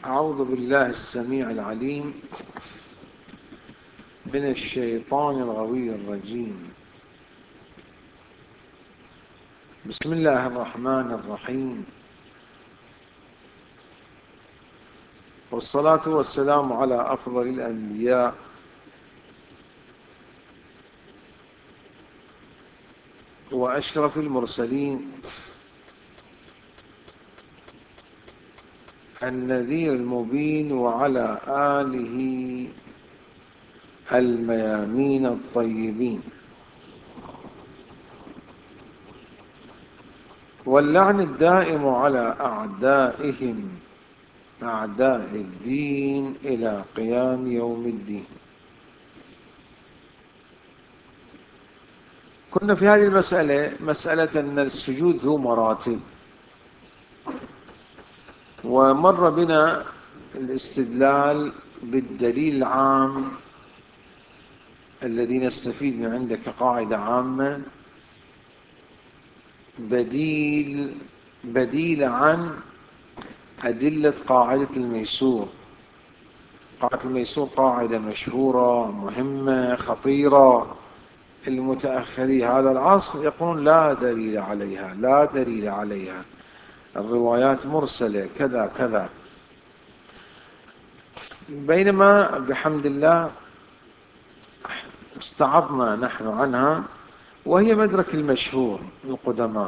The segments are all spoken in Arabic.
أعوذ بالله السميع العليم من الشيطان الغوي الرجيم. بسم الله الرحمن الرحيم، والصلاة والسلام على أفضل الأنبياء وأشرف المرسلين، النذير المبين، وعلى آله الميامين الطيبين، واللعن الدائم على أعدائهم أعداء الدين إلى قيام يوم الدين. كنا في هذه مسألة أن السجود ذو مراتب، ومر بنا الاستدلال بالدليل العام الذي نستفيد من عنده كقاعدة عامة، بديل عن أدلة قاعدة الميسور. قاعدة الميسور قاعدة مشهورة مهمة خطيرة. المتأخري هذا العصر يقولون لا دليل عليها، الروايات مرسلة كذا كذا، بينما بحمد الله استعضنا نحن عنها، وهي مدرك المشهور القدماء.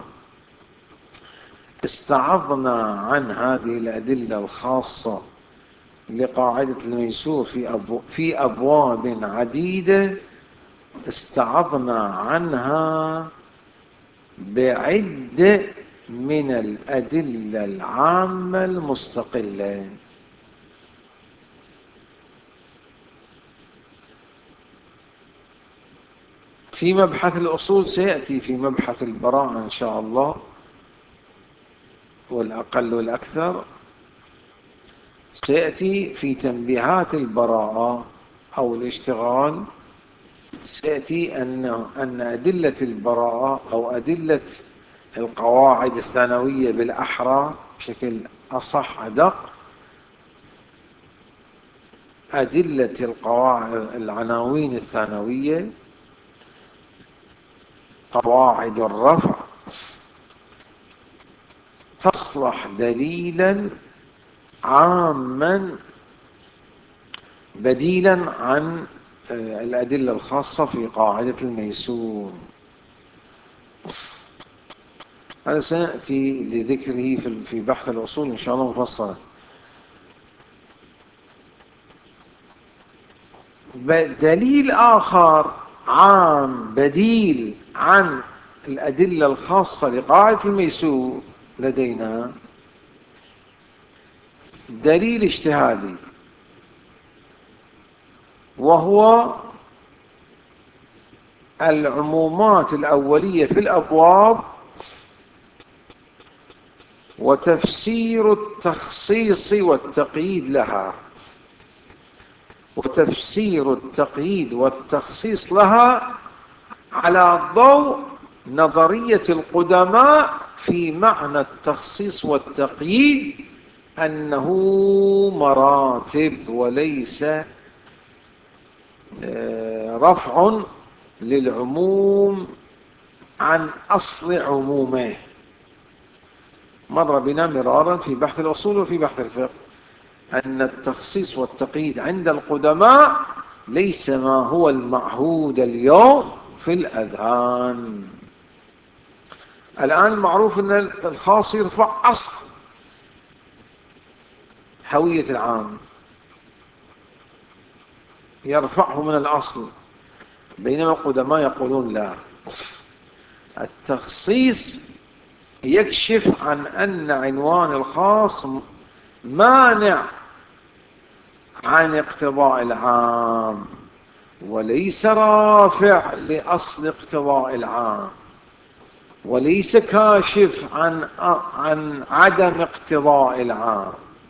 استعضنا عن هذه الأدلة الخاصة لقاعدة الميسور في أبواب عديدة، استعضنا عنها بعدة من الأدلة العامة المستقلة. في مبحث الأصول سيأتي، في مبحث البراءة إن شاء الله، والأقل والأكثر سيأتي في تنبيهات البراءة أو الاشتغال، سيأتي أن أدلة البراءة أو أدلة القواعد الثانوية بالأحرى بشكل أصح أدق، أدلة القواعد العناوين الثانوية، قواعد الرفع، تصلح دليلا عاما بديلا عن الأدلة الخاصة في قاعدة الميسور. هذا سنأتي لذكره في بحث الأصول إن شاء الله مفصلا. دليل آخر عام بديل عن الأدلة الخاصة لقاعدة الميسور لدينا دليل اجتهادي، وهو العمومات الأولية في الأبواب وتفسير التخصيص والتقييد لها، وتفسير التقييد والتخصيص لها على ضوء نظرية القدماء في معنى التخصيص والتقييد، أنه مراتب وليس رفع للعموم عن أصل عمومه. مر بنا مرارا في بحث الأصول وفي بحث الفقه أن التخصيص والتقييد عند القدماء ليس ما هو المعهود اليوم في الأذهان. الآن المعروف أن الخاص يرفع أصل هوية العام، يرفعه من الأصل، بينما القدماء يقولون لا، التخصيص يكشف عن أن عنوان الخاص مانع عن اقتضاء العام، وليس رافع لأصل اقتضاء العام، وليس كاشف عن عدم اقتضاء العام.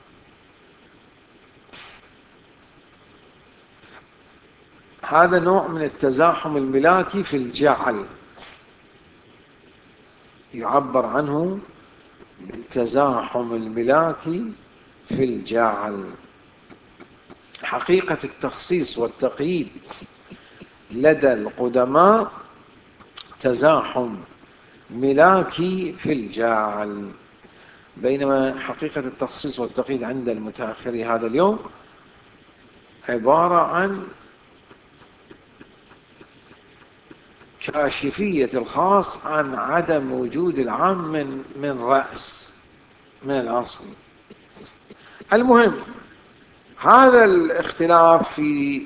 هذا نوع من التزاحم الملاكي في الجعل، يعبر عنه بالتزاحم الملاكي في الجعل. حقيقة التخصيص والتقييد لدى القدماء تزاحم ملاكي في الجعل، بينما حقيقة التخصيص والتقييد عند المتأخري هذا اليوم عبارة عن كاشفية الخاص عن عدم وجود العام من رأس، من الأصل. المهم، هذا الاختلاف في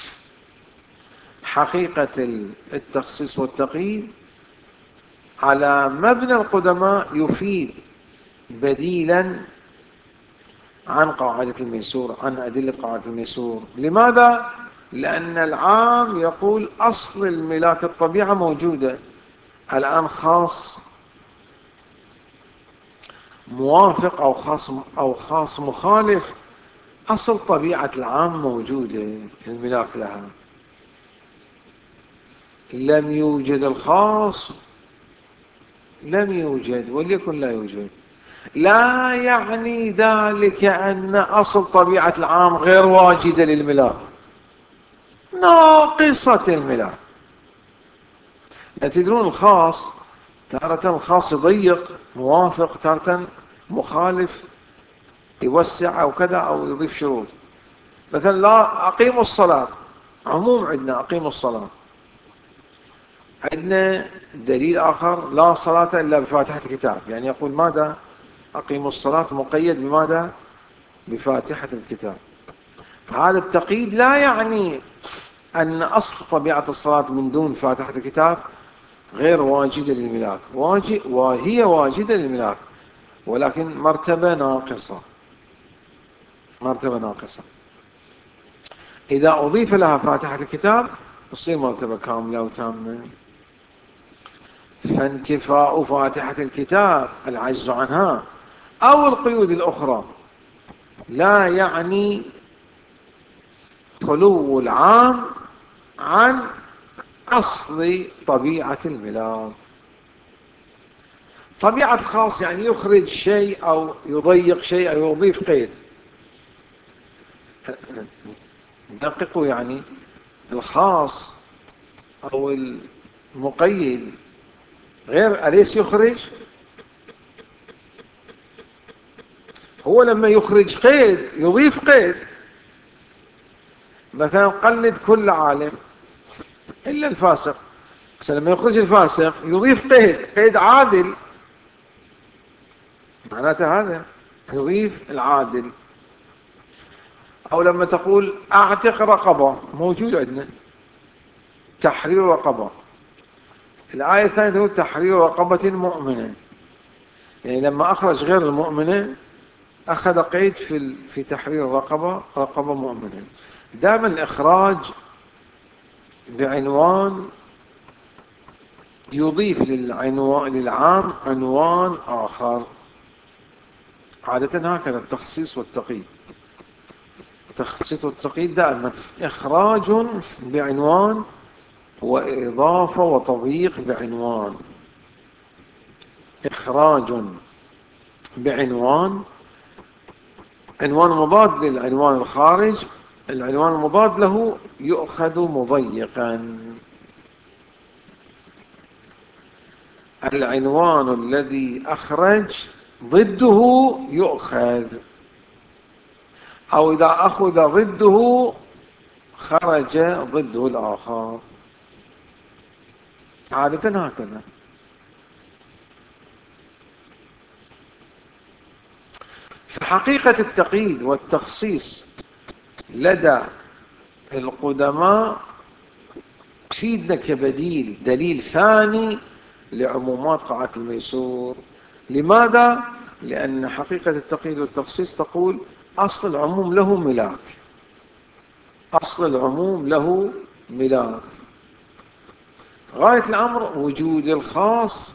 حقيقة التخصيص والتقييد على مبنى القدماء يفيد بديلا عن قاعدة الميسور، عن أدلة قاعدة الميسور. لماذا؟ لأن العام يقول أصل الملاك الطبيعة موجودة، الآن خاص موافق أو خاص مخالف، أصل طبيعة العام موجودة، الملاك لها. لم يوجد الخاص، لم يوجد، وليكن لا يوجد، لا يعني ذلك أن أصل طبيعة العام غير واجدة للملاك، ناقصة الملاك. تدرون الخاص تارة الخاص يضيق موافق، تارة مخالف يوسع أو كذا أو يضيف شروط. مثلا لا أقيموا الصلاة، عموم عندنا أقيموا الصلاة، عندنا دليل آخر لا صلاة إلا بفاتحة الكتاب، يعني يقول ماذا؟ أقيموا الصلاة مقيد بماذا؟ بفاتحة الكتاب. هذا التقييد لا يعني أن أصل طبيعة الصلاة من دون فاتحة الكتاب غير واجدة للملاك، وهي واجدة للملاك، ولكن مرتبة ناقصة، مرتبة ناقصة. إذا أضيف لها فاتحة الكتاب تصير مرتبة كاملة وتامة. فانتفاء فاتحة الكتاب، العجز عنها أو القيود الأخرى، لا يعني خلو العام عن أصل طبيعة الملاك. طبيعة الخاص يعني يخرج شيء أو يضيق شيء أو يضيف قيد. دققوا، يعني الخاص أو المقيد غير أليس يخرج؟ هو لما يخرج قيد يضيف قيد، مثلا قلد كل عالم إلا الفاسق، بس لما يخرج الفاسق يضيف قيد عادل، معناته هذا يضيف العادل. أو لما تقول أعتق رقبة، موجود عندنا تحرير رقبة، الآية الثانية تقول تحرير رقبة مؤمنة، يعني لما أخرج غير المؤمنة أخذ قيد في تحرير رقبة مؤمنة. دائما الإخراج بعنوان يضيف للعام عنوان آخر، عادة هكذا التخصيص والتقييد. التخصيص والتقييد دائما إخراج بعنوان وإضافة وتضييق بعنوان. إخراج بعنوان، عنوان مضاد للعنوان الخارج، العنوان المضاد له يؤخذ مضيقا. العنوان الذي أخرج ضده يؤخذ، أو إذا أخذ ضده خرج ضده الآخر، عادة هكذا. في حقيقة التقييد والتخصيص لدى القدماء سيدنا كبديل، دليل ثاني لعمومات قاعدة الميسور. لماذا؟ لأن حقيقة التقييد والتخصيص تقول أصل العموم له ملاك، أصل العموم له ملاك، غاية الأمر وجود الخاص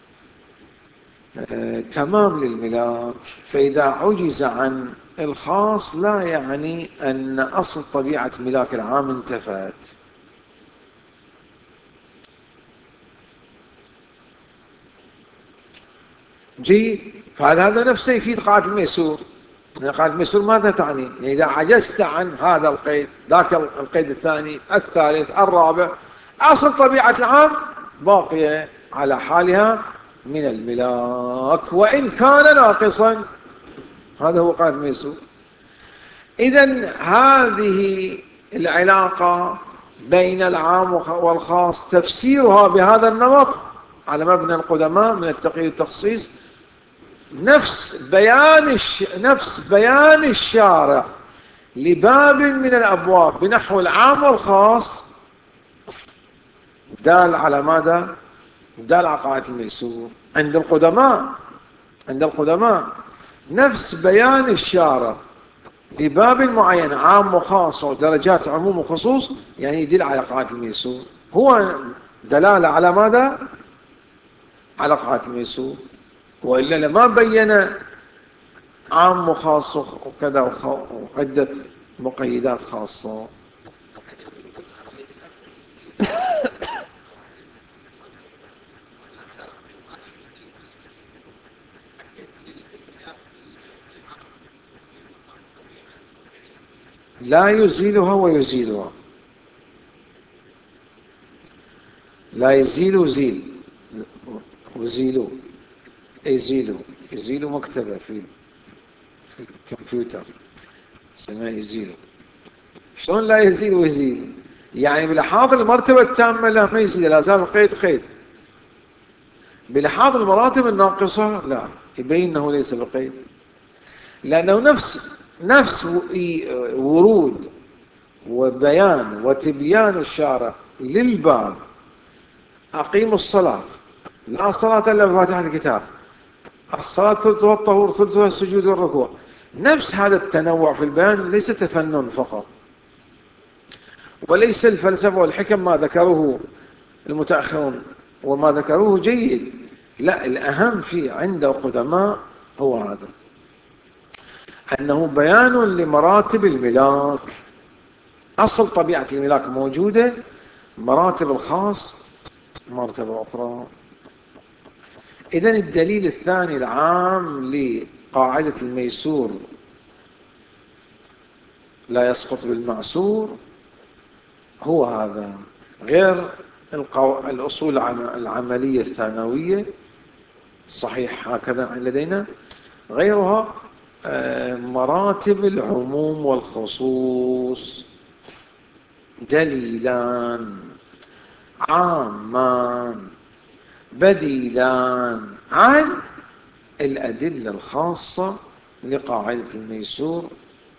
تمام للملاك. فإذا عجز عن الخاص لا يعني أن أصل طبيعة ملاك العام انتفت. جيد، فهذا نفسه يفيد قاعدة الميسور. قاعدة الميسور ماذا تعني؟ يعني إذا عجزت عن هذا القيد، ذاك القيد الثاني، الثالث، الرابع، أصل طبيعة العام باقية على حالها من الملاك وإن كان ناقصا. هذا هو قاعدة الميسور. إذن هذه العلاقة بين العام والخاص تفسيرها بهذا النمط على مبنى القدماء من التقييد والتخصيص نفس بيان الشارع لباب من الأبواب بنحو العام والخاص، دال على ماذا؟ دال على قاعدة الميسور. عند القدماء نفس بيان الشارع لباب معين عام وخاص ودرجات عموم وخصوص، يعني يدل على قاعدة الميسور. هو دلالة على ماذا؟ على قاعدة الميسور. وإلا لما بين عام وخاص وكذا وعدة مقيدات خاصة. لا يزيلها ويزيلها، لا يزيل وزيل وزيلوا يزيلوا مكتبة في الكمبيوتر اسمها يزيلوا. شلون لا يزيل ويزيل؟ يعني بلحاظ المرتبة التامة لا ما يزيل، لا زال القيد قيد. بلحاظ المراتب الناقصة لا، يبين أنه ليس بقيد، لأنه نفس ورود وبيان وتبيان الشارع للباب أقيموا الصلاة، لا صلاة إلا بفاتحة الكتاب، الصلاة ثلثها الطهور ثلثها السجود والركوع. نفس هذا التنوع في البيان ليس تفنن فقط، وليس الفلسفة والحكم ما ذكروه المتأخرون وما ذكروه جيد، لا، الأهم في عند القدماء هو هذا، أنه بيان لمراتب الملاك. أصل طبيعة الملاك موجودة، مراتب الخاص مرتبة أخرى. إذن الدليل الثاني العام لقاعدة الميسور لا يسقط بالمعسور هو هذا، غير الأصول العملية الثانوية، صحيح هكذا لدينا، غيرها مراتب العموم والخصوص، دليلان عامان بديلان عن الأدلة الخاصة لقاعدة الميسور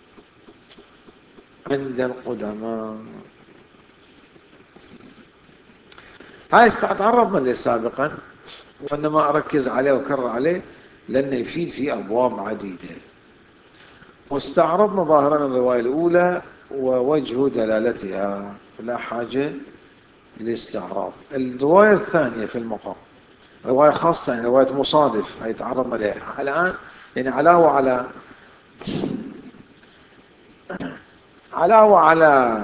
عند القدماء. هاي تعرضنا له سابقا، وإنما أركز عليه وأكرر عليه لأنه يفيد في أبواب عديدة. واستعرضنا ظاهرا الرواية الأولى ووجه دلالتها، لا حاجة للاستعراض. الرواية الثانية في المقام رواية خاصة، يعني رواية مصادف، هي تعرضنا لها الآن، يعني علاوة على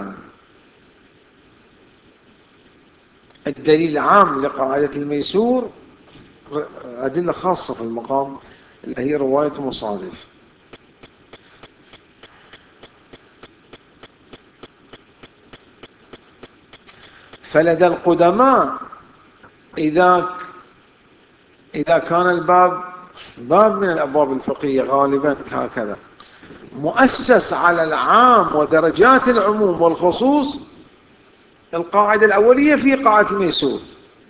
الدليل العام لقاعدة الميسور، أدلة خاصة في المقام اللي هي رواية مصادف. فلدى القدماء إذا كان الباب باب من الأبواب الفقهية غالبا هكذا مؤسس على العام ودرجات العموم والخصوص، القاعدة الأولية في قاعدة الميسور.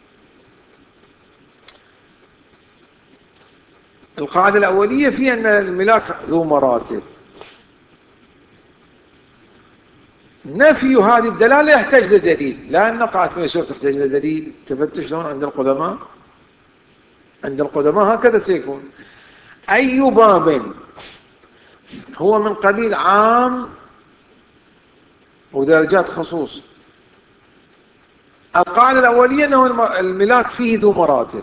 القاعدة الأولية في أن الملاك ذو مراتب. نفي هذه الدلالة يحتاج لدليل، لأن قاعدة الميسور تحتاج لدليل. تفتش لون عند القدماء، هكذا سيكون. أي باب هو من قبيل عام ودرجات خصوص، القاعدة الأولية أنه الملاك فيه ذو مراتب.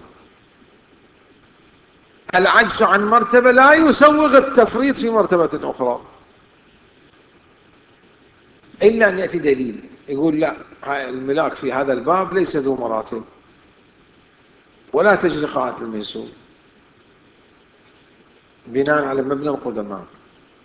العجز عن مرتبة لا يسوغ التفريط في مرتبة أخرى، إلا أن يأتي دليل يقول لا، الملاك في هذا الباب ليس ذو مراتب، ولا تجري قاعدة الميسور بناء على مبنى القدماء.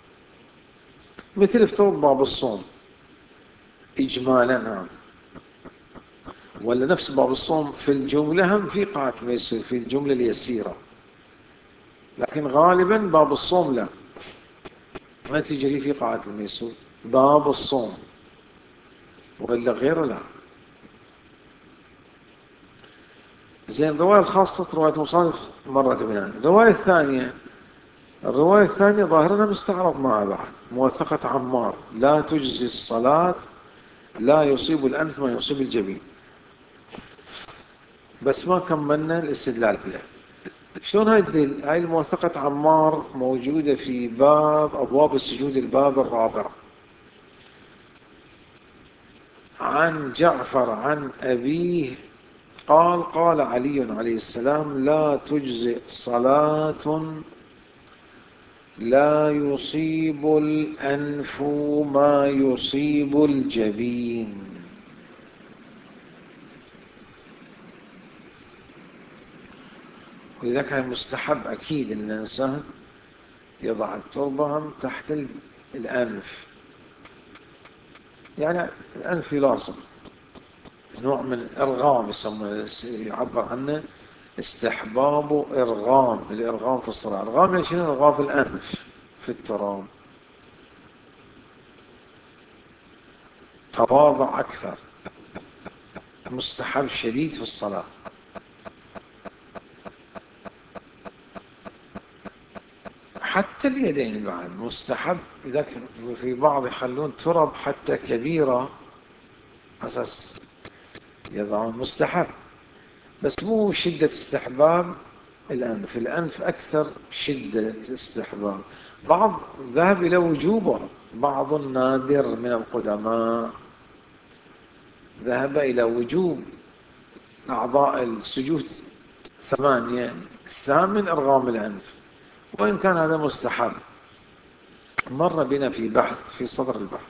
مثل افترض باب الصوم إجمالا ولا نفس باب الصوم في الجملة هم في قاعة الميسور في الجملة اليسيرة، لكن غالبا باب الصوم لا، ما تجري في قاعة الميسور باب الصوم، وإلا غيره لا. زين الرواية الخاصة رواية مصادف مرت بنا. الرواية الثانية ظاهرنا مستعرض مع بعض، موثقة عمار: لا تجزي الصلاة لا يصيب الأنف ما يصيب الجبين. بس ما كملنا الاستدلال بها. شلون هاي الدليل؟ هاي الموثقة عمار موجودة في باب أبواب السجود الباب الرابع عن جعفر عن أبيه قال: قال علي عليه السلام: لا تجزئ صلاة لا يصيب الأنف ما يصيب الجبين. ولذلك كان مستحب أكيد أن الإنسان يضع التربة تحت الأنف، يعني الأنف يلاصق، نوع من الإرغام يعبر عنه استحباب إرغام. الإرغام في الصلاة، إرغام يعني شنو؟ إرغام في الأنف في التراب، تواضع أكثر، مستحب شديد في الصلاة. حتى اليدين بعد مستحب، إذا في بعض يخلون ترب حتى كبيرة أساس يضعون، مستحب بس مو شدة استحباب الأنف. الأنف أكثر شدة استحباب. بعض ذهب إلى وجوبه، بعض النادر من القدماء ذهب إلى وجوب أعضاء السجود 8، الثامن إرغام الأنف، وإن كان هذا مستحب. مر بنا في بحث في صدر البحث،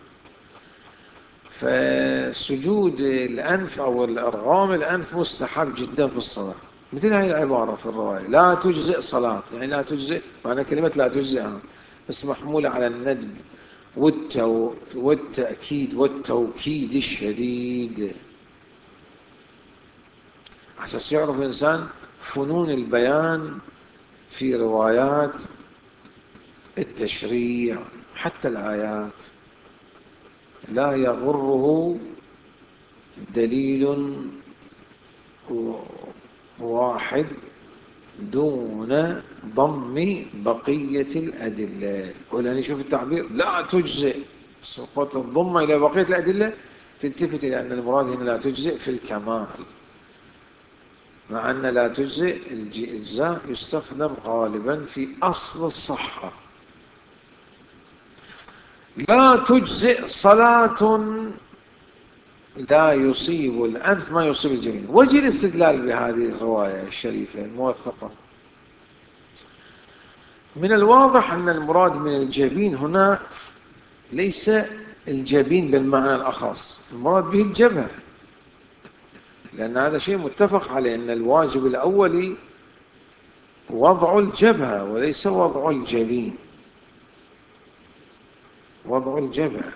فسجود الأنف أو الإرغام الأنف مستحب جدا في الصلاة. مثل هذه العبارة في الرواية: لا تجزئ صلاة، يعني لا تجزئ معنى كلمة لا تجزئ بس محمولة على الندب والتأكيد والتوكيد الشديد، عشان يعرف الإنسان فنون البيان في روايات التشريع حتى الآيات. لا يغره دليل واحد دون ضم بقية الأدلة. ولا نشوف التعبير لا تجزئ، سقط الضم إلى بقية الأدلة تلتفت إلى أن المراد هنا لا تجزئ في الكمال، مع أن لا تجزئ الإجزاء يستخدم غالبا في أصل الصحة. لا تجزئ صلاة لا يصيب الأنف ما يصيب الجبين. وجه الاستدلال بهذه الرواية الشريفة الموثقة: من الواضح أن المراد من الجبين هنا ليس الجبين بالمعنى الأخص، المراد به الجبهة، لأن هذا شيء متفق عليه أن الواجب الأولي وضع الجبهة وليس وضع الجبين، وضع الجبهة.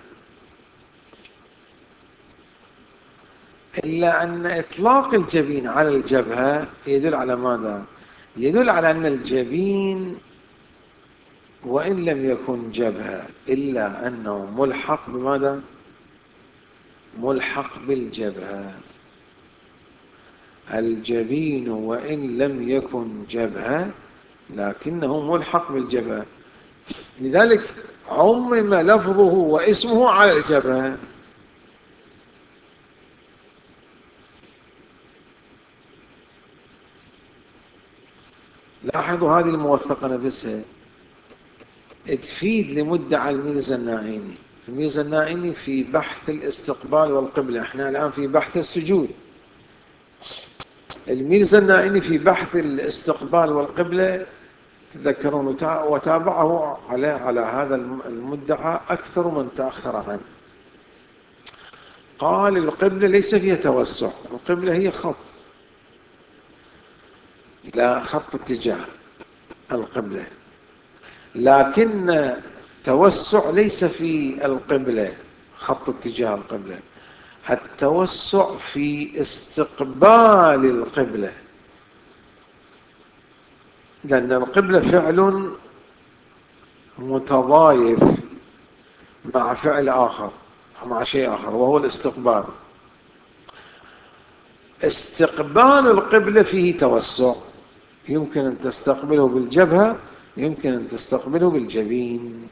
إلا أن إطلاق الجبين على الجبهة يدل على ماذا؟ يدل على أن الجبين وإن لم يكن جبهة إلا أنه ملحق بماذا؟ ملحق بالجبهة. الجبين وإن لم يكن جبهة لكنه ملحق بالجبهة، لذلك عمم لفظه واسمه على الجبهة. لاحظوا هذه الموثقة نفسها تفيد لمدعى الميرزا النائيني. الميرزا النائيني في بحث الاستقبال والقبلة، احنا الآن في بحث السجود. الميرزا النائيني في بحث الاستقبال والقبلة تذكرون وتابعه على هذا المدعى أكثر من تأخر عنه. قال القبلة ليس فيها توسع، القبلة هي خط، لا خط اتجاه القبلة، لكن التوسع ليس في القبلة، خط اتجاه القبلة، التوسع في استقبال القبلة، لأن القبلة فعل متضايف مع فعل آخر، مع شيء آخر، وهو الاستقبال. استقبال القبلة فيه توسع، يمكن أن تستقبله بالجبهة، يمكن أن تستقبله بالجبين.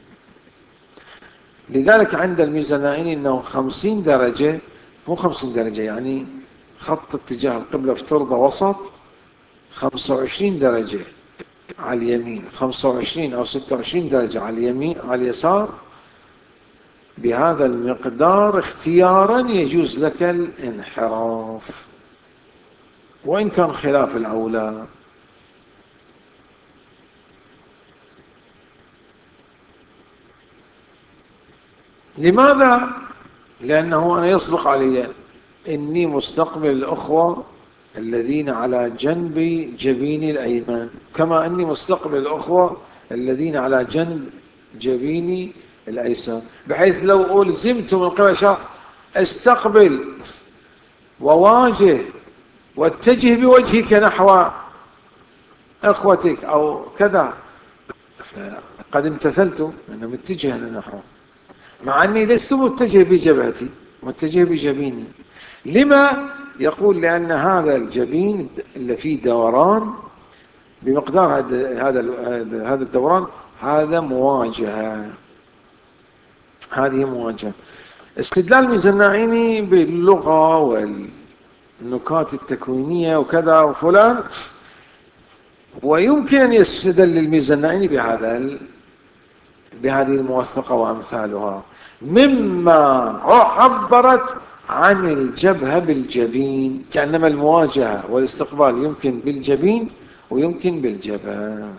لذلك عند الميزانائي أنه 50 درجة، مو 50 درجة يعني خط اتجاه القبلة افترض وسط 25 درجة على اليمين، 25 أو 26 درجة على اليمين على اليسار، بهذا المقدار اختيارا يجوز لك الانحراف، وإن كان خلاف الأولى. لماذا؟ لأنه أنا يصدق علي إني مستقبل الأخوة الذين على جنب جبيني الأيمن، كما أني مستقبل الأخوة الذين على جنب جبيني الأيسر، بحيث لو ألزمت من قبل شرع استقبل وواجه واتجه بوجهك نحو أخوتك أو كذا، قد امتثلت أنا متجه نحو، مع أني لست متجه بجبهتي، متجه بجبيني. لما؟ يقول لأن هذا الجبين اللي فيه دوران بمقدار هذا الدوران، هذا مواجهة، هذه مواجهة. استدلال الميزانائي باللغة والنكات التكوينية وكذا وفلان، ويمكن أن يستدل الميزانائي بهذه الموثقة وأمثالها، مما عبرت عن الجبهة بالجبين، كأنما المواجهة والاستقبال يمكن بالجبين ويمكن بالجبهة.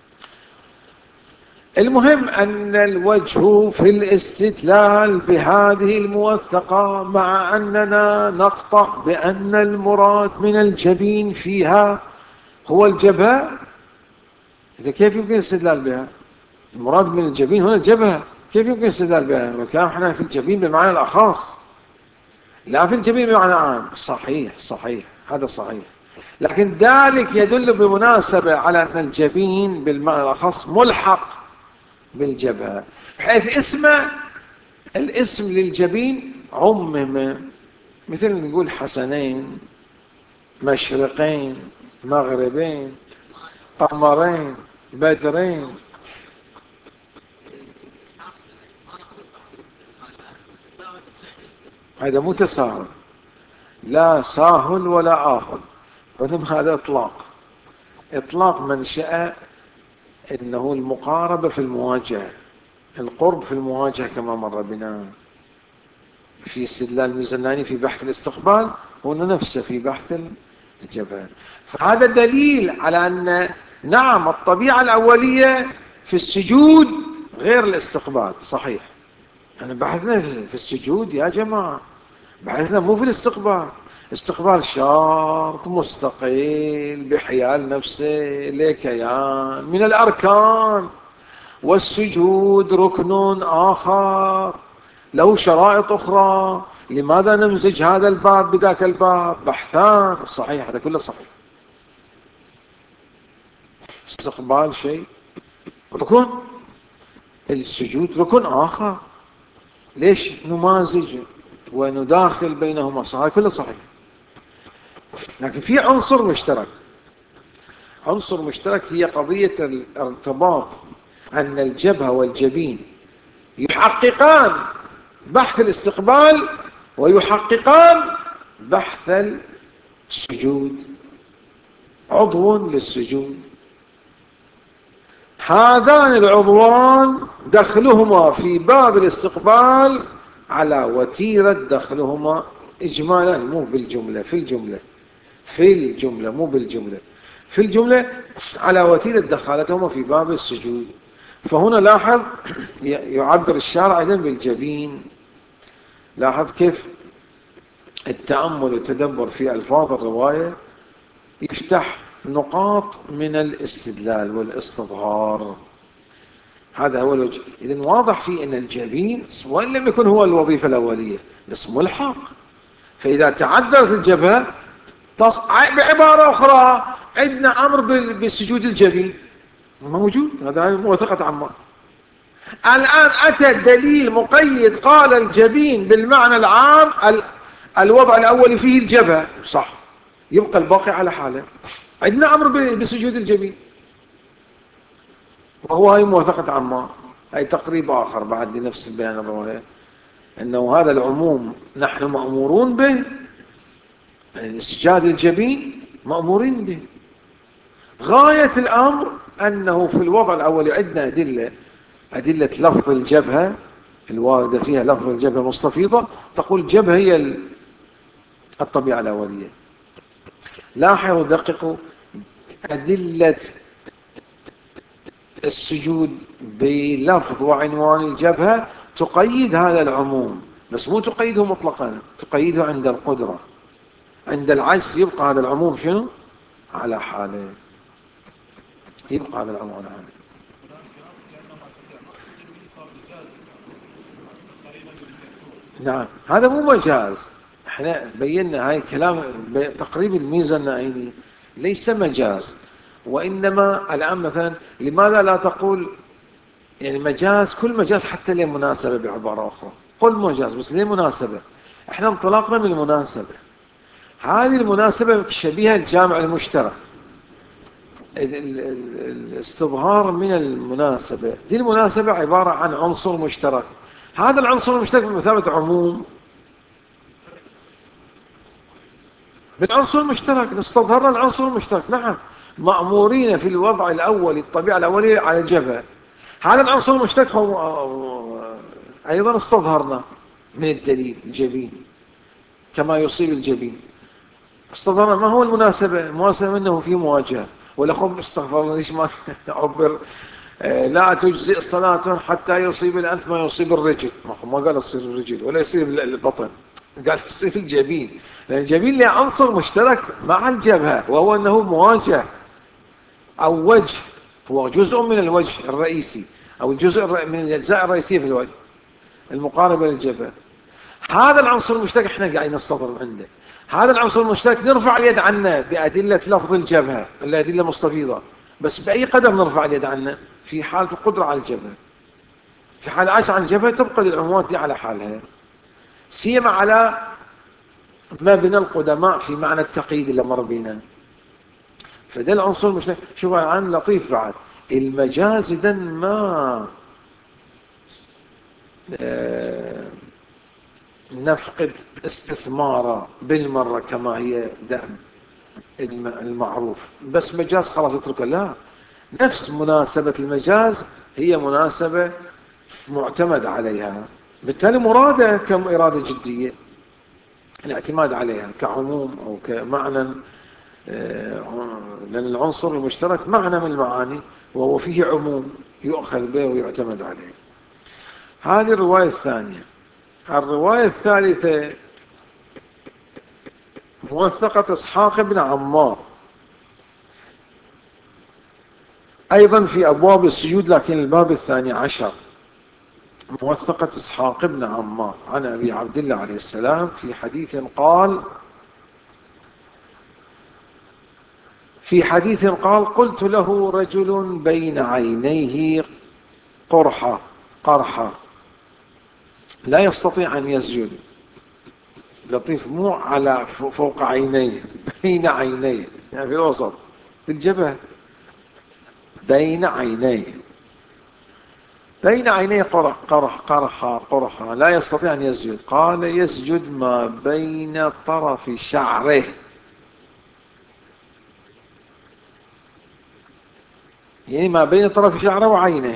المهم أن الوجه في الاستدلال بهذه الموثقة، مع أننا نقطع بأن المراد من الجبين فيها هو الجبهة، إذا كيف يمكن الاستدلال بها؟ المراد من الجبين هنا الجبهة، كيف يمكن الاستدلال بها؟ والكلام احنا في الجبين بمعنى الأخص، لا في الجبين بمعنى عام. صحيح صحيح، هذا صحيح، لكن ذلك يدل بمناسبة على أن الجبين بالمعنى الأخص ملحق بالجبهة، بحيث الاسم للجبين عمم، مثل نقول حسنين، مشرقين، مغربين، قمرين، بدرين. هذا مو تساهل، لا ساهل ولا آهل، وإنما هذا إطلاق منشأ إنه المقاربة في المواجهة، القرب في المواجهة، كما مر بنا في استدلال الميزانائي في بحث الاستقبال، هنا نفسه في بحث الجبهة. فهذا دليل على أن نعم الطبيعة الأولية في السجود غير الاستقبال. صحيح، يعني بحثنا في السجود يا جماعة، بحثنا مو في الاستقبال. استقبال شرط مستقل بحيال نفسه لكيان من الأركان، والسجود ركن آخر له شرائط أخرى. لماذا نمزج هذا الباب بذاك الباب؟ بحثان. صحيح، هذا كله صحيح. استقبال شيء ركن، السجود ركن آخر، ليش نمازج ونداخل بينهما؟ صحيح، كله صحيح. لكن في عنصر مشترك، عنصر مشترك هي قضية الارتباط، أن الجبهة والجبين يحققان بحث الاستقبال ويحققان بحث السجود، عضو للسجود. هذان العضوان دخلهما في باب الاستقبال على وتيرة دخلهما إجمالا، مو بالجملة، في الجملة مو بالجملة، في الجملة على وتيرة دخالتهما في باب السجود. فهنا لاحظ يعبر الشارع أيضا بالجبين. لاحظ كيف التأمل والتدبر في ألفاظ الرواية يفتح نقاط من الاستدلال والاستظهار. هذا هو الوجه. إذن واضح فيه أن الجبين وإن لم يكن هو الوظيفة الأولية بس ملحق. فإذا تعذرت الجبهة بعبارة أخرى عندنا أمر بسجود الجبين موجود، هذا موثقة عمار. الآن أتى دليل مقيد قال الجبين بالمعنى العام الوضع الأول فيه الجبهة، صح، يبقى الباقي على حاله. عندنا أمر بسجود الجبين، وهو هاي موثقة عمار. هاي تقريب آخر بعد لنفس البيان الرواية أنه هذا العموم نحن مأمورون به، اسجاد الجبين مأمورين به. غاية الأمر أنه في الوضع الأول عندنا أدلة لفظ الجبهة الواردة فيها لفظ الجبهة مستفيضة، تقول الجبهة هي الطبيعة الأولية. لاحظوا دققوا، أدلة السجود بلفظ وعنوان الجبهة تقيد هذا العموم، بس مو تقيده مطلقا، تقيده عند القدرة. عند العجز يبقى هذا العموم شنو؟ على حاله، يبقى هذا العموم على حاله. نعم، هذا مو مجاز. احنا بينا هاي كلام تقريب الميزة النائني ليس مجاز، وإنما الآن مثلا لماذا لا تقول يعني مجاز؟ كل مجاز حتى له مناسبة، بعبارة أخرى قل مجاز بس له مناسبة. احنا انطلقنا من المناسبة، هذه المناسبة شبيهة الجامع المشترك، الاستظهار من المناسبة. دي المناسبة عبارة عن عنصر مشترك، هذا العنصر المشترك بمثابة عموم. بالعنصر المشترك نستظهر العنصر المشترك. نعم، مأمورين في الوضع الأول الطبيعة الأولية على الجبهة، هذا العنصر المشترك أيضا استظهرنا من الدليل الجبين كما يصيب الجبين. استظهرنا ما هو المناسبة؟ المناسبة منه في مواجهة. ولا خب استغفر الله ليش ما عبر لا تجزئ الصلاة حتى يصيب الأنف ما يصيب الرجل. ما قال يصيب الرجل ولا يصيب البطن، قال يصيب الجبين، لأن الجبين له عنصر مشترك مع الجبهة، وهو أنه مواجهة أو وجه، هو جزء من الوجه الرئيسي أو الجزء من الأجزاء الرئيسية في الوجه المقاربة للجبهة. هذا العنصر المشترك احنا قاعدين نستظهر عنده. هذا العنصر المشترك نرفع اليد عنه بأدلة لفظ الجبهة، الأدلة مستفيضة، بس بأي قدر نرفع اليد عنه؟ في حالة القدرة على الجبهة. في حال عجز عن الجبهة تبقى العمومات دي على حالها، سيما على ما بين القدماء في معنى التقييد اللي مر بينا. فده العنصر المشترك. شوف عن لطيف بعد المجاز إذن ما نفقد استثماره بالمرة كما هي دائم المعروف، بس مجاز خلاص اتركه. لا، نفس مناسبة المجاز هي مناسبة معتمد عليها، بالتالي مرادة كإرادة جدية، الاعتماد عليها كعموم أو كمعنى، لأن العنصر المشترك معنى من المعاني وهو فيه عموم يؤخذ به ويعتمد عليه. هذه الرواية الثانية. الرواية الثالثة موثقة إسحاق بن عمار، أيضا في أبواب السجود لكن الباب الثاني عشر. موثقة إسحاق بن عمار عن أبي عبد الله عليه السلام في حديث قال قلت له رجل بين عينيه قرحة لا يستطيع أن يسجد. لطيف، مو على فوق عينيه، بين عينيه، يعني في الوسط في الجبهة، بين عينيه قرحة لا يستطيع أن يسجد. قال يسجد ما بين طرف شعره، يعني ما بين طرف شعره وعينه.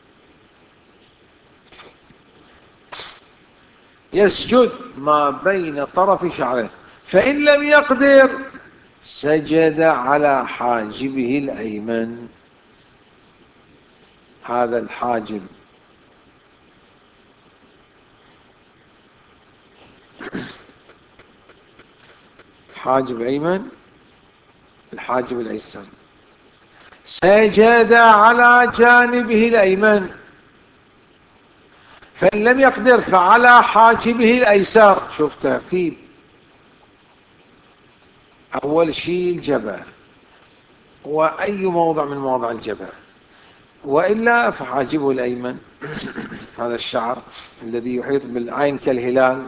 يسجد ما بين طرف شعره، فإن لم يقدر سجد على حاجبه الأيمن. هذا الحاجب حاجب أيمن، الحاجب الأيسر، سجد على جانبه الأيمن. فإن لم يقدر فعلى حاجبه الأيسر. شوف ترتيب، أول شيء الجبهة، وأي موضع من مواضع الجبهة، وإلا فحاجبه الأيمن هذا الشعر الذي يحيط بالعين كالهلال.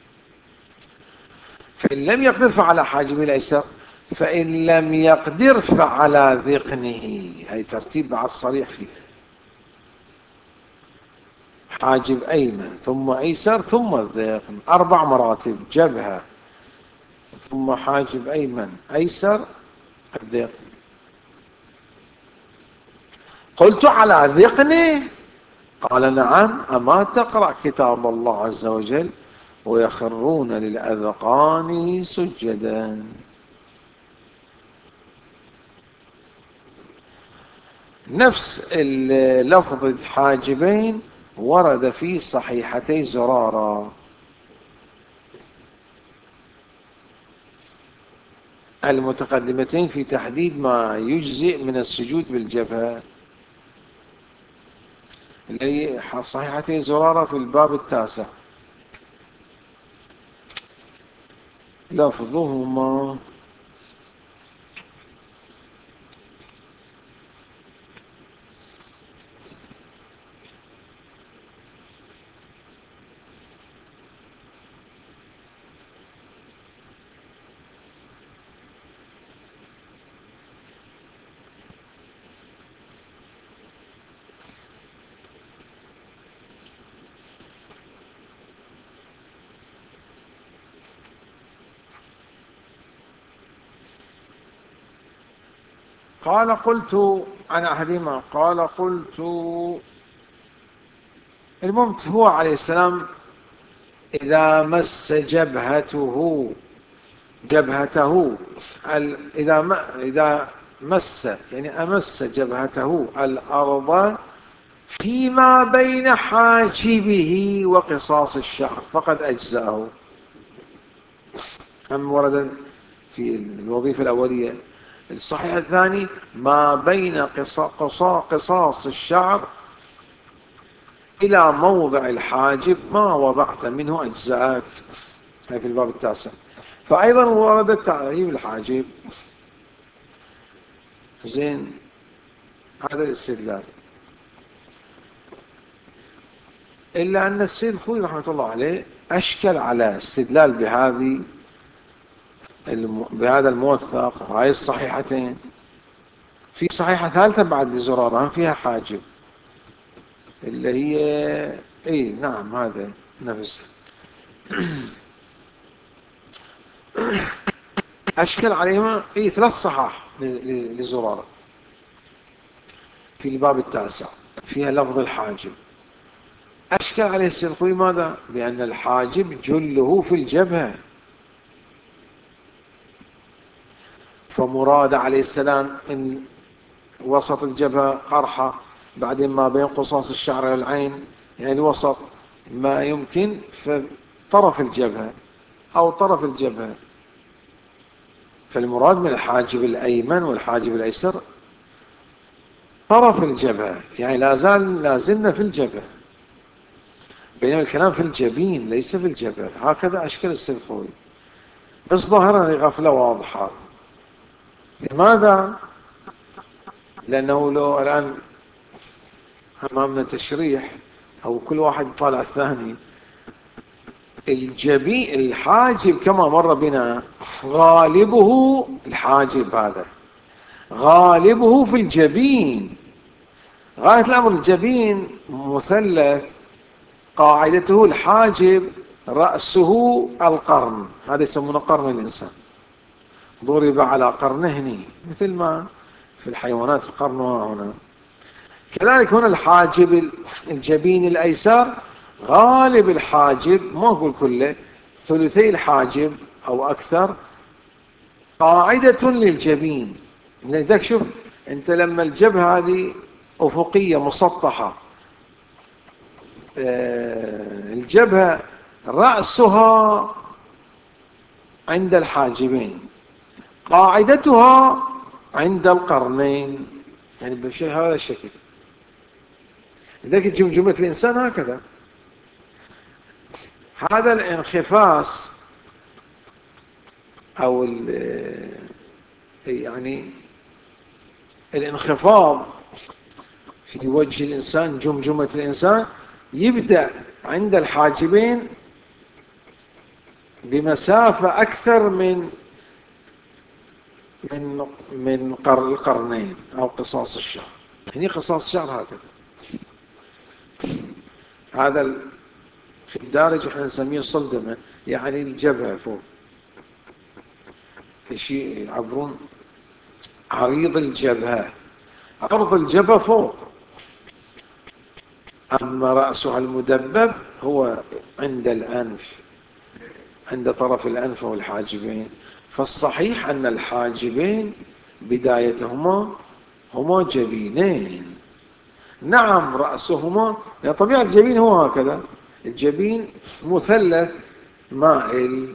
فإن لم يقدر فعلى حاجبه الأيسر، فإن لم يقدر فعلى ذقنه. هي ترتيب بعد صريح فيه، حاجب أيمن ثم أيسر ثم الذقن، 4 مراتب: جبهة ثم حاجب أيمن أيسر الذقن. قلت على ذقنه؟ قال نعم. أما تقرأ كتاب الله عز وجل ويخرون للأذقان سجدا. نفس لفظ الحاجبين ورد في صحيحتي زرارة المتقدمتين في تحديد ما يجزئ من السجود بالجبهة، اللي هي صحيحتي زرارة في الباب 9. لفظهما قال قلت عن أحدهما قال قلت. المهم هو عليه السلام إذا مس جبهته إذا مس يعني أمس جبهته الأرض فيما بين حاجبه وقصاص الشعر فقد أجزأه. هم ورد في الوظيفة الأولية. الصحيح الثاني ما بين قصاص الشعر إلى موضع الحاجب ما وضعت منه أجزاءك، في الباب 9. فأيضا ورد تعريف الحاجب. زين، هذا الاستدلال. إلا أن السيد الخوي رحمة الله عليه أشكل على استدلال بهذا الموثق وهاي الصحيحتين. في صحيحة ثالثة بعد لزرارة فيها حاجب، اللي هي نعم هذا نفسه. أشكل عليهما 3 صحاح لزرارة في الباب 9 فيها لفظ الحاجب. أشكل عليه السيد الخوي ماذا؟ بأن الحاجب جله في الجبهة، فمراد عليه السلام إن وسط الجبهة قرحة، بعدين ما بين قصاص الشعر والعين يعني الوسط ما يمكن في طرف الجبهة أو طرف الجبهة. فالمراد من الحاجب الأيمن والحاجب الأيسر طرف الجبهة، يعني لازلنا في الجبهة، بينما الكلام في الجبين ليس في الجبهة. هكذا أشكل السيد الخوي، بس ظهر غفلة واضحة. لماذا؟ لأنه لو الآن أمامنا تشريح أو كل واحد يطالع الثاني، الحاجب كما مر بنا غالبه الحاجب هذا غالبه في الجبين. غاية الأمر الجبين مثلث، قاعدته الحاجب رأسه القرن، هذا يسمونه قرن الإنسان، ضرب على قرنه مثل ما في الحيوانات قرنها هنا. كذلك هنا الحاجب الجبين الأيسر غالب الحاجب، ما أقول كله، ثلثي الحاجب أو أكثر قاعدة للجبين. لذلك شوف أنت لما الجبهة هذه أفقية مسطحة، الجبهة رأسها عند الحاجبين، قاعدتها عند القرنين، يعني بشيء هذا الشكل. لذلك جمجمة الإنسان هكذا، هذا الانخفاص أو يعني الانخفاض في وجه الإنسان، جمجمة الإنسان، يبدأ عند الحاجبين بمسافة أكثر من القرنين أو قصاص الشعر. يعني قصاص الشعر هكذا، هذا في الدارج احنا نسميه صلدمة، يعني الجبهة فوق، شيء يعبرون عريض الجبهة، عرض الجبهة فوق. أما رأسها المدبب هو عند الأنف، عند طرف الأنف والحاجبين. فالصحيح أن الحاجبين بدايتهما هما جبينين. نعم رأسهما، يعني طبيعة الجبين هو هكذا، الجبين مثلث مائل،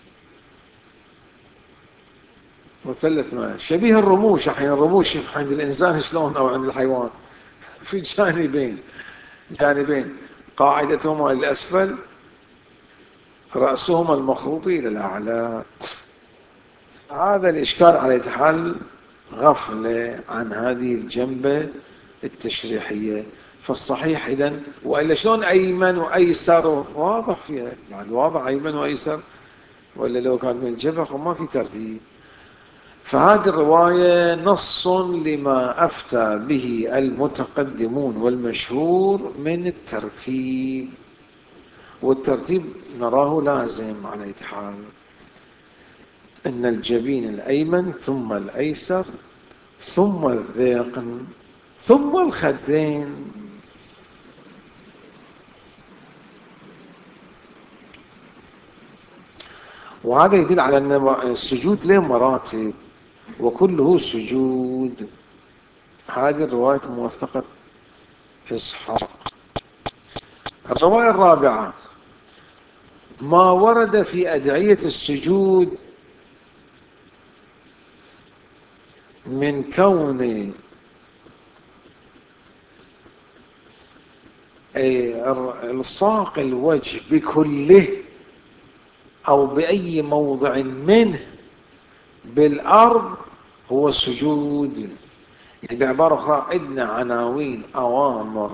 مثلث مائل شبيه الرموش. أحيانا الرموش عند الإنسان شلون أو عند الحيوان في جانبين، قاعدتهما للأسفل، رأسهما المخروطي إلى الأعلى. هذا الإشكال على يتحل غفلة عن هذه الجنبة التشريحية. فالصحيح إذن، وإلا شلون أيمن وأيسر واضح فيها، يعني واضح أيمن وأيسر، وإلا لو كان من الجبهة ما في ترتيب. فهذه الرواية نص لما أفتى به المتقدمون والمشهور من الترتيب، والترتيب نراه لازم على يتحال، أن الجبين الأيمن ثم الأيسر ثم الذقن ثم الخدين. وهذا يدل على أن السجود له مراتب وكله سجود. هذه الرواية موثقة إسحاق. الرواية الرابعة ما ورد في أدعية السجود من كون الصاق الوجه بكله أو بأي موضع منه بالأرض هو السجود. يعني بعبارة أخرى عندنا عناوين، أوامر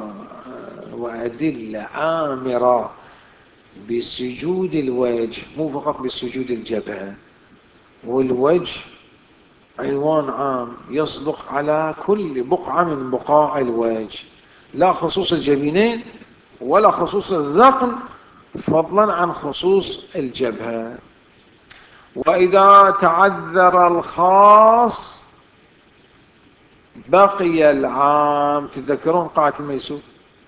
وأدلة آمرة بسجود الوجه، مو فقط بسجود الجبهة. والوجه عنوان عام يصدق على كل بقعة من بقاع الوجه، لا خصوص الجبينين ولا خصوص الذقن، فضلا عن خصوص الجبهة. وإذا تعذر الخاص بقي العام. تتذكرون قاعة الميسور؟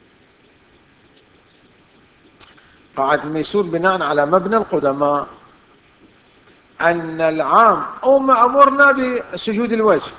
قاعة الميسور بناء على مبنى القدماء أن العام أمرنا بسجود الوجه،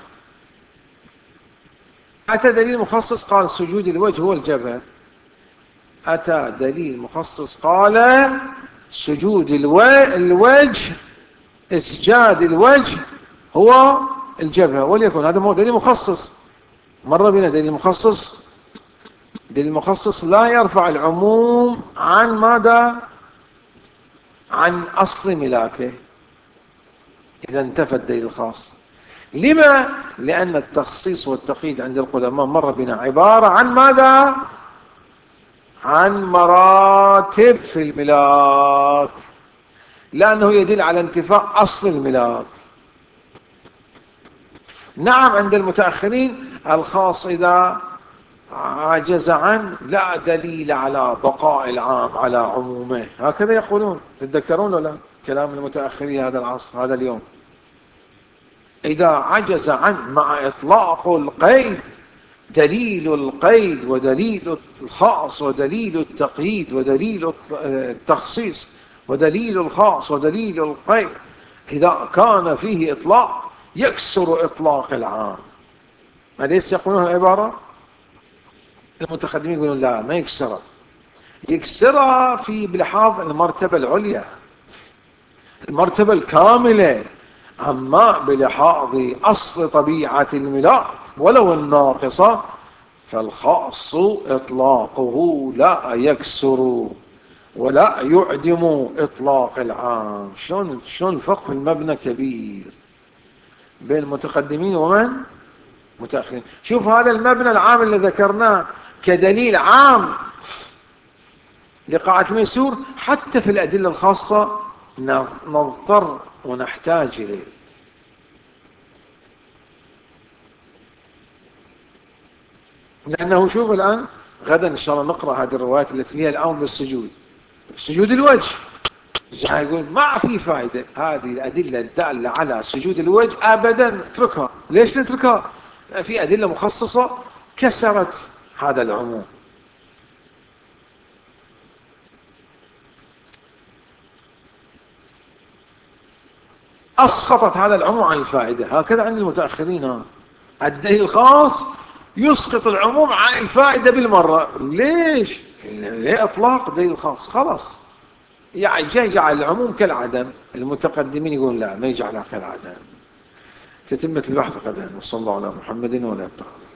أتى دليل مخصص قال سجود الوجه هو الجبهة، أتى دليل مخصص قال سجود الوجه، إسجاد الوجه هو الجبهة. وليكن هذا هو دليل مخصص. مر بنا دليل مخصص. دليل المخصص لا يرفع العموم عن ماذا؟ عن أصل ملاكه إذا انتفى الدليل الخاص. لما؟ لأن التخصيص والتقييد عند القدماء مر بنا عبارة عن ماذا؟ عن مراتب في الملاك، لأنه يدل على انتفاء أصل الملاك. نعم عند المتأخرين الخاص إذا عجز عن، لا دليل على بقاء العام على عمومه، هكذا يقولون. تتذكرون ولا كلام المتأخرين هذا العصر هذا اليوم؟ إذا عجز عن مع إطلاق القيد، دليل القيد ودليل الخاص ودليل التقييد ودليل التخصيص ودليل الخاص ودليل القيد، إذا كان فيه إطلاق يكسر إطلاق العام. أليس يقولون العبارة؟ المتقدمين يقولون لا، ما يكسرها، يكسرها في بلحاظ المرتبة العليا، المرتبة الكاملة. أما بلحاظ أصل طبيعة الملاك ولو الناقصة فالخاص إطلاقه لا يكسر. ولا يعدم إطلاق العام. شلون الفرق في المبنى كبير بين المتقدمين ومن متأخرين. شوف هذا المبنى العام اللي ذكرناه كدليل عام لقاعة الميسور، حتى في الأدلة الخاصة نضطر ونحتاج إليه. لأنه شوف الآن غدا إن شاء الله نقرأ هذه الروايات التي هي الأمر بالسجود، سجود الوجه. يقول ما في فائدة هذه الأدلة الدالة على سجود الوجه أبدا، اتركها. ليش نتركها؟ في أدلة مخصصة كسرت هذا العموم. أسقطت هذا العموم عن الفائدة. هكذا عند المتأخرين، الدليل الخاص يسقط العموم عن الفائدة بالمرة. ليش؟ ليه إطلاق دليل الخاص؟ خلاص يعني جعل العموم كالعدم. المتقدمين يقول لا، ما يجعلها كالعدم. تتمة البحث غدا، وصلى الله على محمد وعلى آله.